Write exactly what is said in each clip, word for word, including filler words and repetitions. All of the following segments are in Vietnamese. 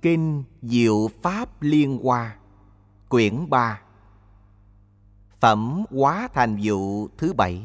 Kinh Diệu Pháp Liên Hoa, quyển ba, phẩm Hóa Thành Dụ thứ bảy.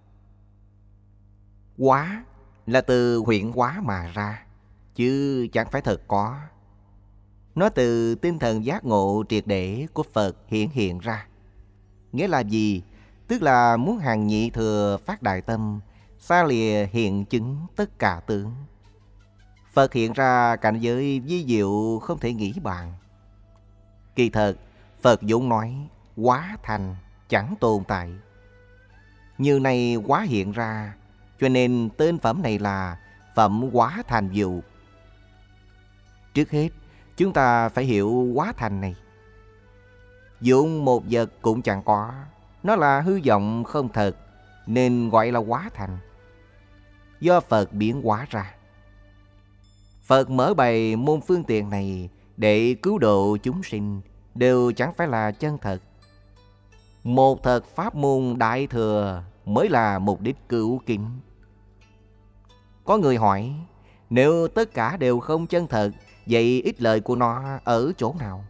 Hóa là từ huyễn hóa mà ra, chứ chẳng phải thật có. Nó từ tinh thần giác ngộ triệt để của Phật hiện hiện ra. Nghĩa là gì? Tức là muốn hàng nhị thừa phát đại tâm, xa lìa hiện chứng tất cả tướng. Phật hiện ra cảnh giới vi diệu không thể nghĩ bàn. Kỳ thật, Phật vốn nói hóa thành chẳng tồn tại. Như này hóa hiện ra, cho nên tên phẩm này là phẩm hóa thành dụ. Trước hết, chúng ta phải hiểu hóa thành này. Vốn một vật cũng chẳng có, nó là hư vọng không thật, nên gọi là hóa thành. Do Phật biến hóa ra. Phật mở bày môn phương tiện này để cứu độ chúng sinh đều chẳng phải là chân thật. Một thật pháp môn đại thừa mới là mục đích cứu kính. Có người hỏi, nếu tất cả đều không chân thật, vậy ích lợi của nó ở chỗ nào?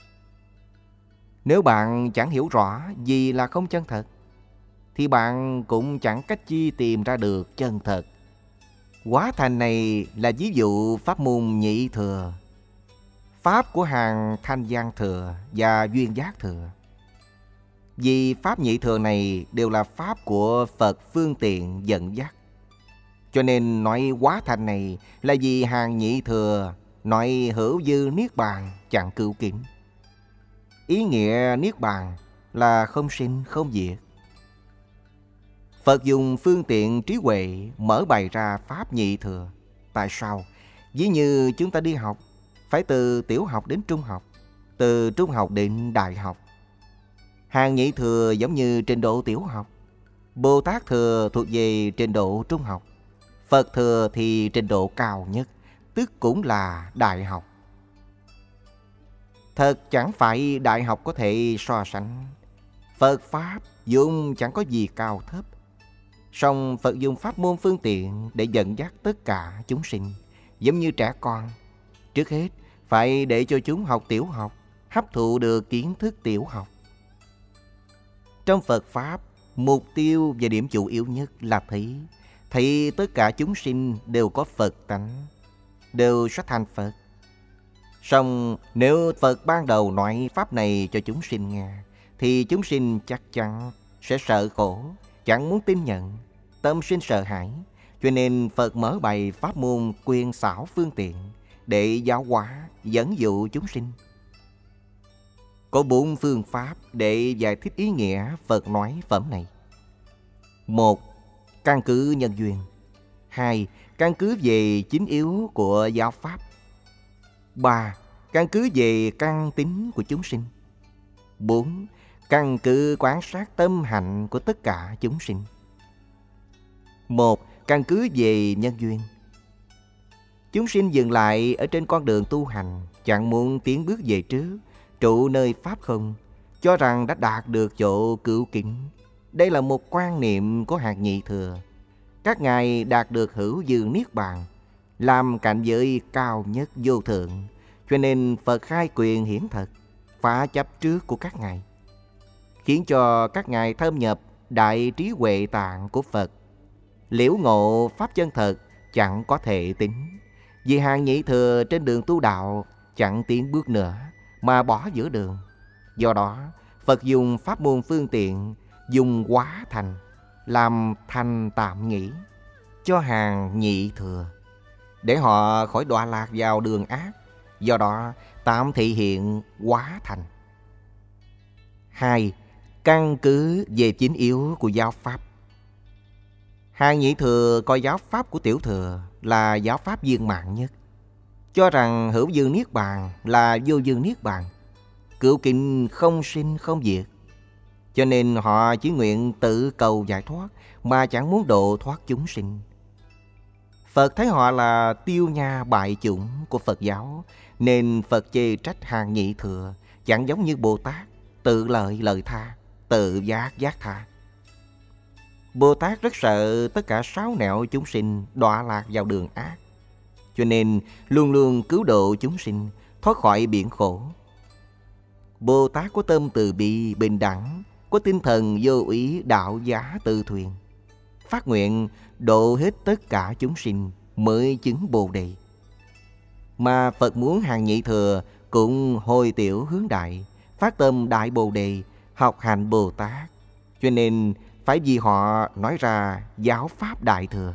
Nếu bạn chẳng hiểu rõ gì là không chân thật, thì bạn cũng chẳng cách chi tìm ra được chân thật. Hóa thành này là ví dụ pháp môn nhị thừa, pháp của hàng thanh văn thừa và duyên giác thừa. Vì pháp nhị thừa này đều là pháp của Phật phương tiện dẫn dắt, cho nên nói hóa thành này là vì hàng nhị thừa, nói hữu dư niết bàn chẳng cứu kính. Ý nghĩa niết bàn là không sinh không diệt. Phật dùng phương tiện trí huệ mở bày ra pháp nhị thừa. Tại sao? Ví như chúng ta đi học, phải từ tiểu học đến trung học, từ trung học đến đại học. Hàng nhị thừa giống như trình độ tiểu học, Bồ Tát thừa thuộc về trình độ trung học, Phật thừa thì trình độ cao nhất, tức cũng là đại học. Thật chẳng phải đại học có thể so sánh. Phật Pháp dùng chẳng có gì cao thấp. Song Phật dùng pháp môn phương tiện để dẫn dắt tất cả chúng sinh, giống như trẻ con. Trước hết, phải để cho chúng học tiểu học, hấp thụ được kiến thức tiểu học. Trong Phật Pháp, mục tiêu và điểm chủ yếu nhất là thấy. Thấy tất cả chúng sinh đều có Phật tánh, đều sẽ thành Phật. Song nếu Phật ban đầu nói pháp này cho chúng sinh nghe, thì chúng sinh chắc chắn sẽ sợ khổ, chẳng muốn tin nhận, tâm sinh sợ hãi. Cho nên Phật mở bày pháp môn quyền xảo phương tiện để giáo hóa, dẫn dụ chúng sinh. Có bốn phương pháp để giải thích ý nghĩa Phật nói phẩm này. Một, căn cứ nhân duyên. Hai, căn cứ về chính yếu của giáo pháp. Ba, căn cứ về căn tính của chúng sinh. Bốn, căn cứ quan sát tâm hạnh của tất cả chúng sinh. Một, căn cứ về nhân duyên. Chúng sinh dừng lại ở trên con đường tu hành, chẳng muốn tiến bước về trước, trụ nơi pháp không, cho rằng đã đạt được chỗ cứu kính. Đây là một quan niệm của hạt nhị thừa. Các ngài đạt được hữu dư niết bàn, làm cảnh giới cao nhất vô thượng, cho nên Phật khai quyền hiển thật, phá chấp trước của các ngài, khiến cho các ngài thâm nhập đại trí huệ tạng của Phật. Liễu ngộ pháp chân thật chẳng có thể tính. Vì hàng nhị thừa trên đường tu đạo chẳng tiến bước nữa mà bỏ giữa đường. Do đó Phật dùng pháp môn phương tiện, dùng hóa thành, làm thành tạm nghĩ cho hàng nhị thừa, để họ khỏi đọa lạc vào đường ác. Do đó tạm thị hiện hóa thành. Hai, căn cứ về chính yếu của giáo pháp. Hàng nhị thừa coi giáo pháp của tiểu thừa là giáo pháp viên mãn nhất, cho rằng hữu dư niết bàn là vô dư niết bàn, cứu kính không sinh không diệt. Cho nên họ chỉ nguyện tự cầu giải thoát mà chẳng muốn độ thoát chúng sinh. Phật thấy họ là tiêu nha bại chủng của Phật giáo, nên Phật chê trách hàng nhị thừa chẳng giống như Bồ Tát, tự lợi lợi tha, tự giác giác tha. Bồ Tát rất sợ tất cả sáu nẻo chúng sinh đọa lạc vào đường ác, cho nên luôn luôn cứu độ chúng sinh, thoát khỏi biển khổ. Bồ Tát có tâm từ bi bình đẳng, có tinh thần vô úy đạo giá tự thuyền, phát nguyện độ hết tất cả chúng sinh mới chứng Bồ Đề. Mà Phật muốn hàng nhị thừa cũng hồi tiểu hướng đại, phát tâm đại Bồ Đề, học hành Bồ Tát, cho nên phải vì họ nói ra giáo pháp đại thừa.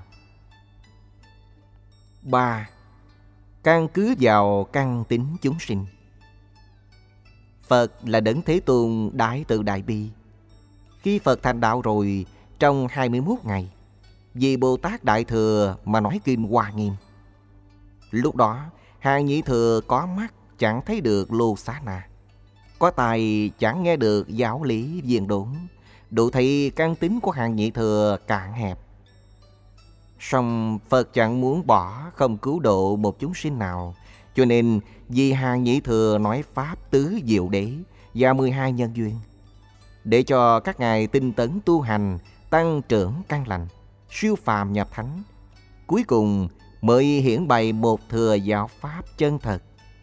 Ba. Căn cứ vào căn tính chúng sinh. Phật là Đấng Thế Tôn đại từ đại bi. Khi Phật thành đạo rồi, trong hai mươi mốt ngày, vì Bồ Tát Đại Thừa mà nói kinh Hoa Nghiêm. Lúc đó, hàng nhị thừa có mắt chẳng thấy được Lô Xá Na, có tai chẳng nghe được giáo lý viên đốn, đủ thấy căn tính của hàng nhị thừa cạn hẹp. Song Phật chẳng muốn bỏ không cứu độ một chúng sinh nào, cho nên vì hàng nhị thừa nói pháp tứ diệu đế và mười hai nhân duyên, để cho các ngài tinh tấn tu hành, tăng trưởng căn lành, siêu phàm nhập thánh, cuối cùng mới hiển bày một thừa giáo pháp chân thật.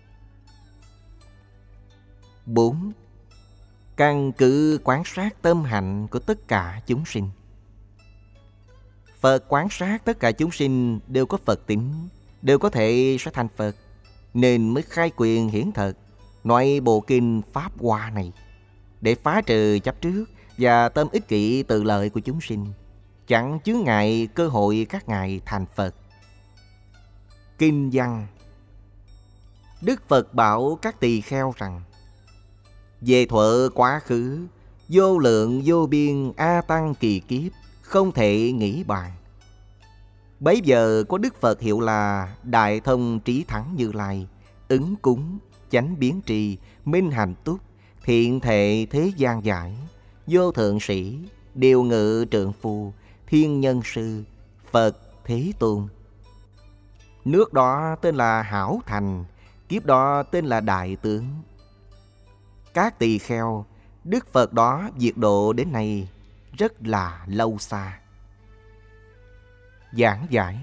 Bốn. Căn cứ quán sát tâm hạnh của tất cả chúng sinh. Phật quán sát tất cả chúng sinh đều có Phật tính, đều có thể sẽ thành Phật, nên mới khai quyền hiển thật, nói bộ kinh Pháp Hoa này, để phá trừ chấp trước và tâm ích kỷ tự lợi của chúng sinh, chẳng chướng ngại cơ hội các ngài thành Phật. Kinh văn. Đức Phật bảo các tỳ kheo rằng: về thuở quá khứ, vô lượng vô biên A Tăng kỳ kiếp, không thể nghĩ bàn. Bấy giờ có Đức Phật hiệu là Đại Thông Trí Thắng Như Lai, ứng cúng, chánh biến trì, minh hành túc, thiện thệ thế gian giải, vô thượng sĩ, điều ngự trượng phu, thiên nhân sư, Phật Thế Tôn. Nước đó tên là Hảo Thành, kiếp đó tên là Đại Tướng. Các tỳ kheo, Đức Phật đó diệt độ đến nay rất là lâu xa. Giảng giải.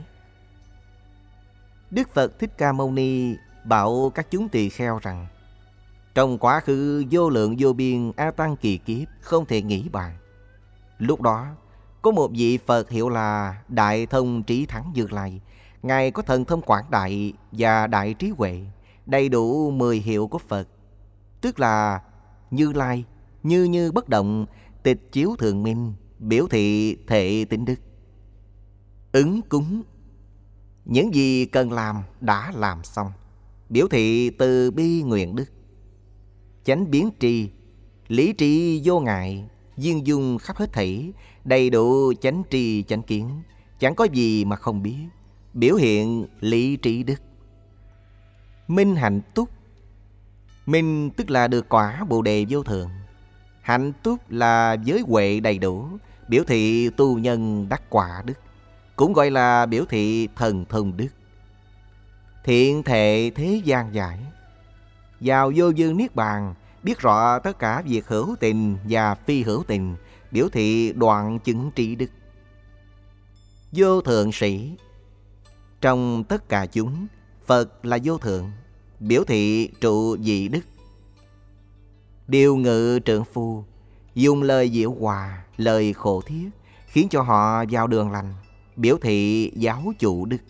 Đức Phật Thích Ca Mâu Ni bảo các chúng tỳ kheo rằng: trong quá khứ vô lượng vô biên A Tăng kỳ kiếp, không thể nghĩ bàn. Lúc đó có một vị Phật hiệu là Đại Thông Trí Thắng Như Lai. Ngài có thần thông quảng đại và đại trí huệ, đầy đủ mười hiệu của Phật, tức là Như Lai, như như bất động, tịch chiếu thường minh, biểu thị thệ tịnh đức. Ứng cúng, những gì cần làm đã làm xong, biểu thị từ bi nguyện đức. Chánh biến tri, lý trí vô ngại, duyên dung khắp hết thảy, đầy đủ chánh tri chánh kiến, chẳng có gì mà không biết, biểu hiện lý trí đức. Minh hạnh túc, minh tức là được quả Bồ Đề vô thượng, hạnh túc là giới huệ đầy đủ, biểu thị tu nhân đắc quả đức, cũng gọi là biểu thị thần thông đức. Thiện thệ thế gian giải, vào vô dương niết bàn, biết rõ tất cả việc hữu tình và phi hữu tình, biểu thị đoạn chứng trí đức. Vô thượng sĩ, trong tất cả chúng, Phật là vô thượng, biểu thị trụ vị đức. Điều ngự trượng phu, dùng lời diệu hòa, lời khổ thiết, khiến cho họ vào đường lành, biểu thị giáo chủ đức.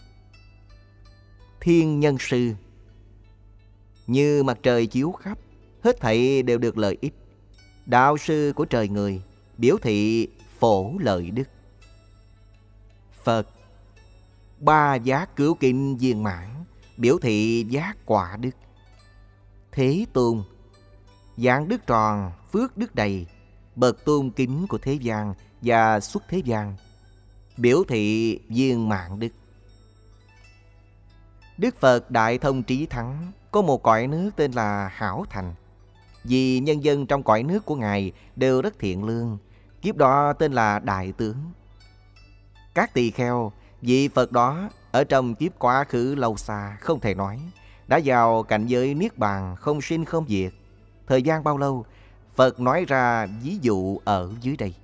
Thiên nhân sư, như mặt trời chiếu khắp, hết thảy đều được lợi ích. Đạo sư của trời người, biểu thị phổ lợi đức. Phật, ba giác cứu kinh viên mãn, biểu thị giác quả đức. Thế Tôn, dạng đức tròn, phước đức đầy, bậc tôn kính của thế gian và xuất thế gian, biểu thị viên mãn đức. Đức Phật Đại Thông Trí Thắng có một cõi nước tên là Hảo Thành, vì nhân dân trong cõi nước của Ngài đều rất thiện lương, kiếp đó tên là Đại Tướng. Các tỳ kheo, vị Phật đó ở trong kiếp quá khứ lâu xa không thể nói, đã vào cảnh giới niết bàn không sinh không diệt. Thời gian bao lâu? Phật nói ra ví dụ ở dưới đây.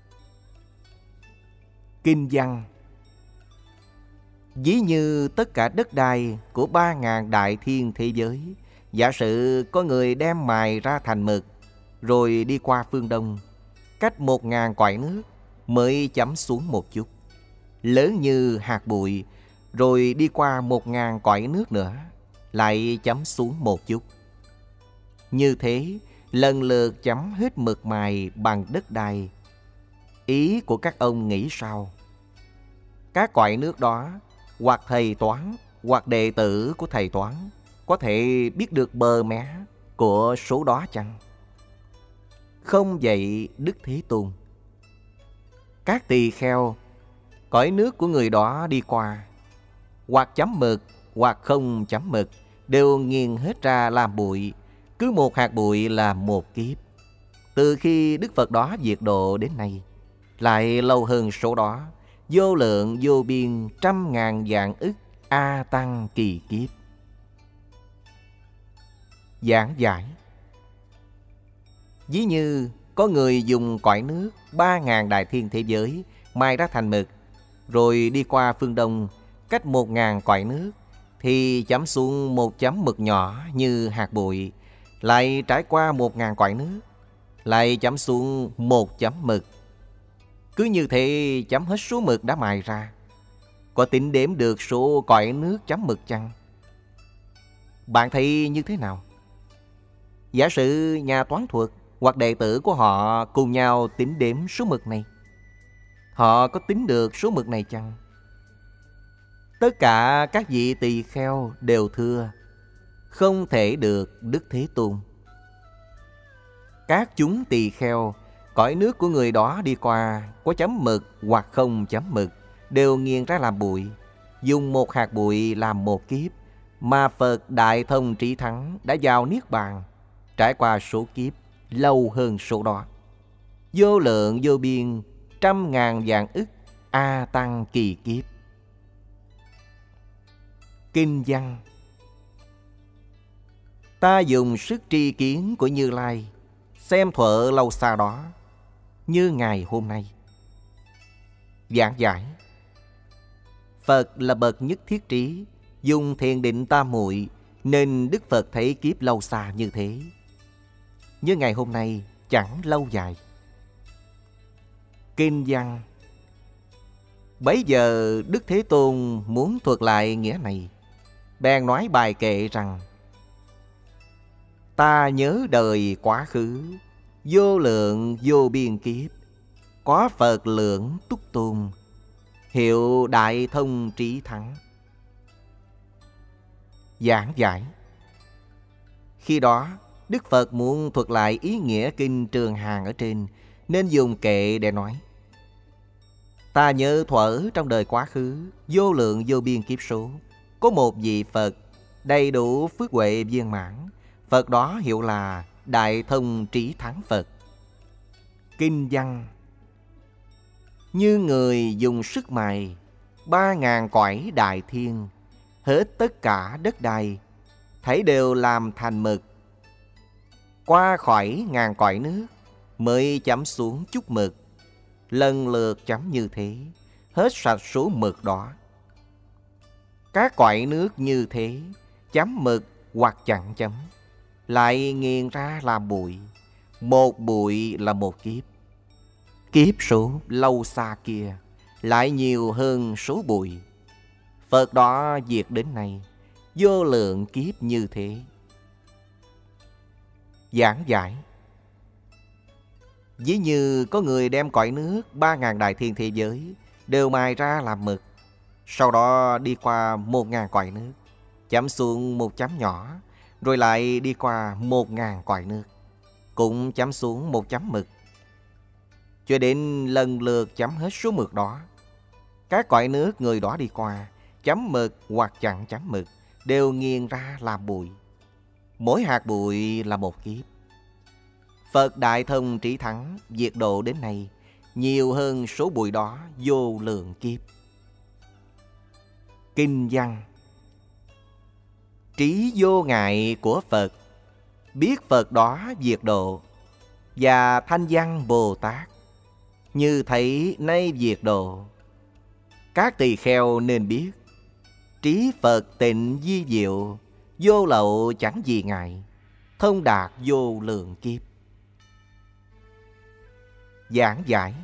Kinh văn. Ví như tất cả đất đai của ba ngàn đại thiên thế giới Giả sử có người đem mài ra thành mực, rồi đi qua phương Đông, cách một ngàn quải nước mới chấm xuống một chút, lớn như hạt bụi, rồi đi qua một ngàn quải nước nữa, lại chấm xuống một chút. Như thế, lần lượt chấm hết mực mài bằng đất đai. Ý của các ông nghĩ sao? Các quải nước đó, hoặc thầy toán, hoặc đệ tử của thầy toán, có thể biết được bờ mé của số đó chăng? Không vậy Đức Thế Tôn. Các tỳ kheo, cõi nước của người đó đi qua, hoặc chấm mực, hoặc không chấm mực, đều nghiền hết ra làm bụi. Cứ một hạt bụi là một kiếp. Từ khi Đức Phật đó diệt độ đến nay, lại lâu hơn số đó, vô lượng vô biên trăm ngàn vạn ức A Tăng kỳ kiếp. Giảng giải. Ví như có người dùng cõi nước ba ngàn đại thiên thế giới mài ra thành mực, rồi đi qua phương Đông, cách một ngàn cõi nước, thì chấm xuống một chấm mực nhỏ như hạt bụi, lại trải qua một ngàn cõi nước, lại chấm xuống một chấm mực. Cứ như thế chấm hết số mực đã mài ra. Có tính đếm được số cõi nước chấm mực chăng? Bạn thấy như thế nào? Giả sử nhà toán thuật hoặc đệ tử của họ cùng nhau tính đếm số mực này, họ có tính được số mực này chăng? Tất cả các vị tỳ kheo đều thưa không thể được Đức Thế Tôn. Các chúng tỳ kheo, cõi nước của người đó đi qua, có chấm mực hoặc không chấm mực, đều nghiền ra làm bụi. Dùng một hạt bụi làm một kiếp, mà Phật Đại Thông Trí Thắng đã vào Niết Bàn, trải qua số kiếp lâu hơn số đó. Vô lượng vô biên trăm ngàn vạn ức A Tăng kỳ kiếp. Kinh văn. Ta dùng sức tri kiến của Như Lai xem thuở lâu xa đó, như ngày hôm nay. Giảng giải. Phật là bậc nhất thiết trí, dùng thiền định tam muội, nên Đức Phật thấy kiếp lâu xa như thế. Như ngày hôm nay chẳng lâu dài. Kinh văn. Bấy giờ Đức Thế Tôn muốn thuật lại nghĩa này, bèn nói bài kệ rằng: ta nhớ đời quá khứ, vô lượng vô biên kiếp, có Phật lượng túc tôn, hiệu Đại Thông Trí Thắng. Giảng giải. Khi đó Đức Phật muốn thuật lại ý nghĩa kinh Trường Hàng ở trên, nên dùng kệ để nói: ta nhớ thuở trong đời quá khứ, vô lượng vô biên kiếp số, có một vị Phật đầy đủ phước huệ viên mãn. Phật đó hiệu là Đại Thông Trí Thắng Phật. Kinh văn. Như người dùng sức mài ba ngàn cõi đại thiên, hết tất cả đất đai, thấy đều làm thành mực. Qua khỏi ngàn cõi nước, mới chấm xuống chút mực. Lần lượt chấm như thế, hết sạch số mực đó. Các cõi nước như thế, chấm mực hoặc chẳng chấm, lại nghiền ra làm bụi. Một bụi là một kiếp. Kiếp số lâu xa kia lại nhiều hơn số bụi. Phật đó diệt đến nay, vô lượng kiếp như thế. Giảng giải. Ví như có người đem cõi nước ba ngàn đại thiên thế giới đều mài ra làm mực, sau đó đi qua một ngàn cõi nước, chấm xuống một chấm nhỏ, rồi lại đi qua một ngàn cõi nước, cũng chấm xuống một chấm mực, cho đến lần lượt chấm hết số mực đó. Các cõi nước người đó đi qua, chấm mực hoặc chẳng chấm mực, đều nghiền ra làm bụi. Mỗi hạt bụi là một kiếp. Phật Đại Thông Trí Thắng diệt độ đến nay, nhiều hơn số bụi đó vô lượng kiếp. Kinh văn. Trí vô ngại của Phật, biết Phật đó diệt độ, và Thanh Văn Bồ Tát, như thấy nay diệt độ. Các tỳ kheo nên biết, trí Phật tịnh vi diệu, vô lậu chẳng gì ngại, thông đạt vô lượng kiếp. Giảng giải.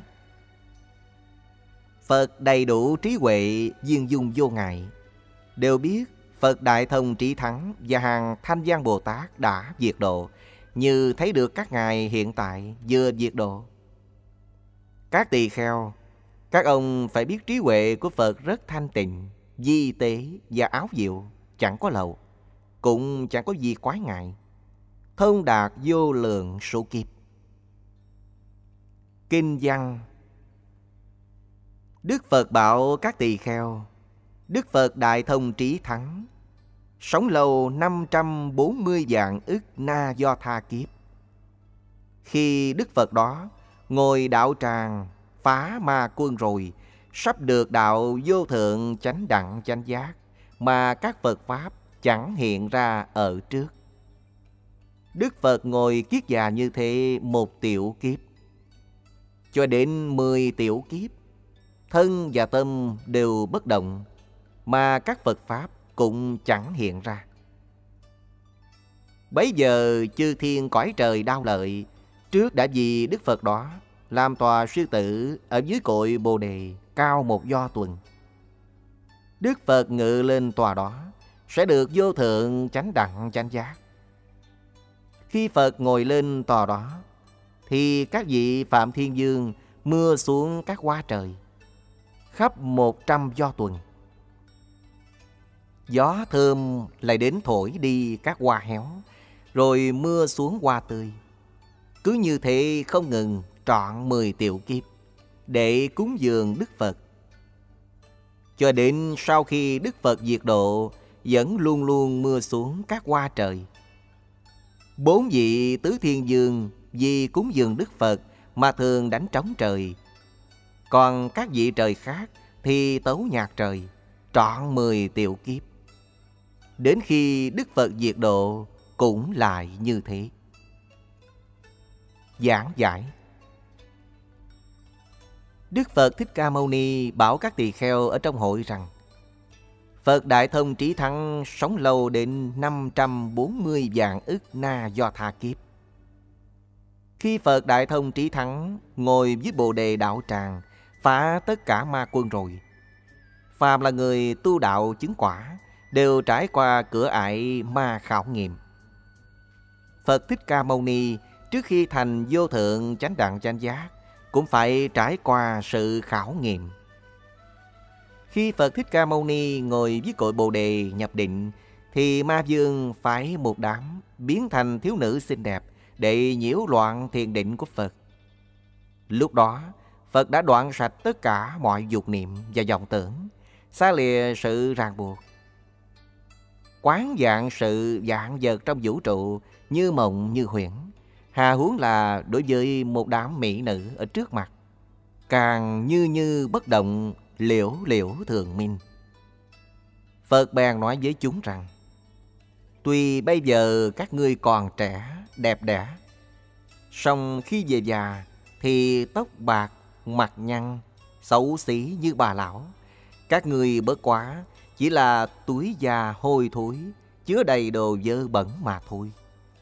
Phật đầy đủ trí huệ, viên dung vô ngại, đều biết Phật Đại Thông Trí Thắng và hàng Thanh Văn Bồ Tát đã diệt độ, như thấy được các ngài hiện tại vừa diệt độ. Các tỳ kheo, các ông phải biết trí huệ của Phật rất thanh tịnh, vi tế và áo diệu, chẳng có lậu, cũng chẳng có gì quái ngại, thông đạt vô lượng số kiếp. Kinh văn. Đức Phật bảo các tỳ kheo, Đức Phật Đại Thông Trí Thắng sống lâu năm trăm bốn mươi vạn ức na do tha kiếp. Khi Đức Phật đó ngồi đạo tràng phá ma quân rồi, sắp được đạo vô thượng chánh đẳng chánh giác, mà các Phật Pháp chẳng hiện ra ở trước. Đức Phật ngồi kiết già như thế một tiểu kiếp, cho đến mười tiểu kiếp, thân và tâm đều bất động, mà các Phật Pháp cũng chẳng hiện ra. Bấy giờ chư thiên cõi trời đau lợi, trước đã vì Đức Phật đó làm tòa sư tử ở dưới cội Bồ Đề cao một do tuần. Đức Phật ngự lên tòa đó, sẽ được vô thượng chánh đẳng chánh giác. Khi Phật ngồi lên tòa đó, thì các vị Phạm Thiên Dương mưa xuống các hoa trời, khắp một trăm do tuần. Gió thơm lại đến thổi đi các hoa héo, rồi mưa xuống hoa tươi. Cứ như thế không ngừng trọn mười tiểu kiếp, để cúng dường Đức Phật. Cho đến sau khi Đức Phật diệt độ, vẫn luôn luôn mưa xuống các hoa trời. Bốn vị Tứ Thiên Dương vì cúng dường Đức Phật mà thường đánh trống trời. Còn các vị trời khác thì tấu nhạc trời, trọn mười tiểu kiếp. Đến khi Đức Phật diệt độ cũng lại như thế. Giảng giải. Đức Phật Thích Ca Mâu Ni bảo các tỳ kheo ở trong hội rằng, Phật Đại Thông Trí Thắng sống lâu đến năm trăm bốn mươi vạn ức na do tha kiếp. Khi Phật Đại Thông Trí Thắng ngồi với Bồ Đề đạo tràng, phá tất cả ma quân rồi, phàm là người tu đạo chứng quả đều trải qua cửa ải ma khảo nghiệm. Phật Thích Ca Mâu Ni trước khi thành vô thượng chánh đẳng chánh giác cũng phải trải qua sự khảo nghiệm. Khi Phật Thích Ca Mâu Ni ngồi với cội Bồ Đề nhập định, thì ma vương phái một đám biến thành thiếu nữ xinh đẹp để nhiễu loạn thiền định của Phật. Lúc đó, Phật đã đoạn sạch tất cả mọi dục niệm và vọng tưởng, xa lìa sự ràng buộc. Quán dạng sự dạng vật trong vũ trụ như mộng như huyễn, hà huống là đối với một đám mỹ nữ ở trước mặt, càng như như bất động, liễu liễu thường minh. Phật bèn nói với chúng rằng, tuy bây giờ các ngươi còn trẻ, đẹp đẽ, song khi về già thì tóc bạc, mặt nhăn, xấu xí như bà lão. Các ngươi bất quá chỉ là túi già hôi thối, chứa đầy đồ dơ bẩn mà thôi.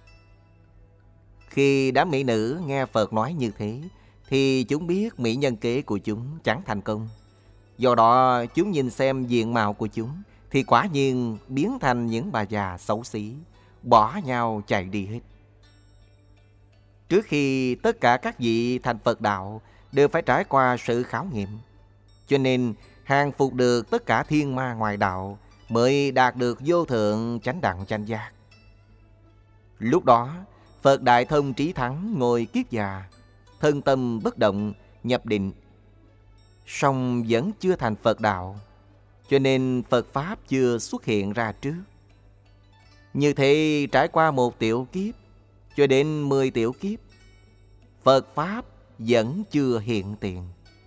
Khi đám mỹ nữ nghe Phật nói như thế, thì chúng biết mỹ nhân kế của chúng chẳng thành công. Do đó chúng nhìn xem diện mạo của chúng, thì quả nhiên biến thành những bà già xấu xí, bỏ nhau chạy đi hết. Trước khi tất cả các vị thành Phật đạo đều phải trải qua sự khảo nghiệm, cho nên hàng phục được tất cả thiên ma ngoại đạo mới đạt được vô thượng chánh đẳng chánh giác. Lúc đó Phật Đại Thông Trí Thắng ngồi kiết già, thân tâm bất động, nhập định, song vẫn chưa thành Phật đạo, cho nên Phật Pháp chưa xuất hiện ra trước. Như thế trải qua một tiểu kiếp cho đến mười tiểu kiếp, Phật Pháp vẫn chưa hiện tiền.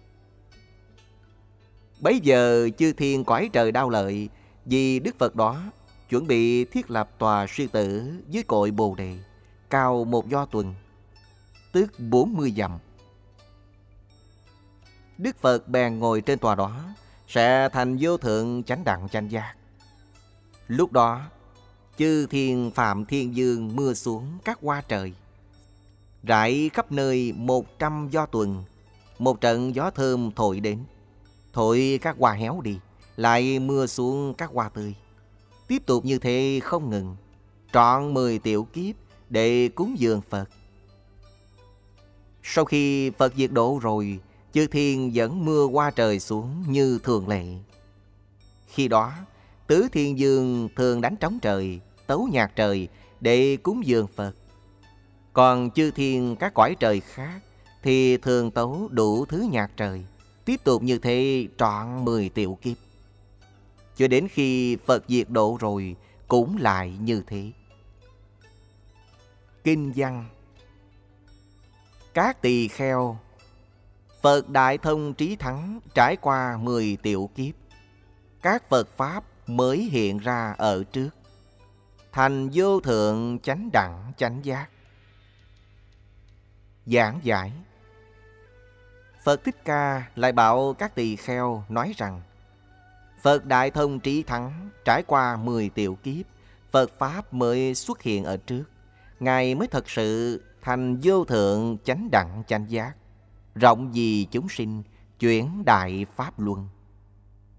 Bấy giờ chư thiên cõi trời đau lợi, vì Đức Phật đó chuẩn bị thiết lập tòa sư tử dưới cội Bồ Đề, cao một do tuần, tức bốn mươi dặm. Đức Phật bèn ngồi trên tòa đó, sẽ thành vô thượng chánh đẳng chánh giác. Lúc đó, chư thiên phạm thiên dương mưa xuống các hoa trời. Rải khắp nơi một trăm gió tuần, một trận gió thơm thổi đến, thổi các hoa héo đi, lại mưa xuống các hoa tươi. Tiếp tục như thế không ngừng, trọn mười tiểu kiếp để cúng dường Phật. Sau khi Phật diệt độ rồi, chư thiên vẫn mưa hoa trời xuống như thường lệ. Khi đó, tứ thiên dương thường đánh trống trời, tấu nhạc trời để cúng dường Phật. Còn chư thiên các cõi trời khác thì thường tấu đủ thứ nhạc trời. Tiếp tục như thế trọn mười tiểu kiếp. Cho đến khi Phật diệt độ rồi cũng lại như thế. Kinh văn: các tỳ kheo, Phật Đại Thông Trí Thắng trải qua mười tiểu kiếp, các Phật Pháp mới hiện ra ở trước, thành vô thượng chánh đẳng chánh giác. Giảng giải: Phật Thích Ca lại bảo các tỳ kheo nói rằng Phật Đại Thông Trí Thắng trải qua mười tiểu kiếp, Phật Pháp mới xuất hiện ở trước, Ngài mới thật sự thành vô thượng chánh đẳng chánh giác, rộng vì chúng sinh, chuyển đại Pháp Luân.